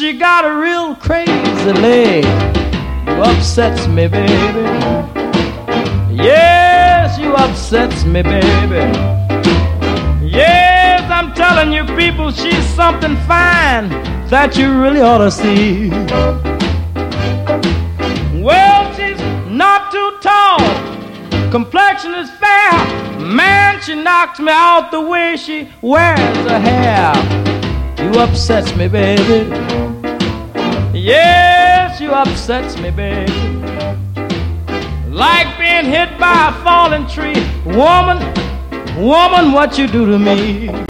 she got a real crazy leg. You upsets me, baby. Yes, you upsets me, baby. Yes, I'm telling you people, she's something fine that you really ought to see. Well, she's not too tall, complexion is fair. Man, she knocks me out the way she wears her hair. You upsets me, baby. Yes, you upsets me, baby. Like being hit by a falling tree. Woman, what you do to me?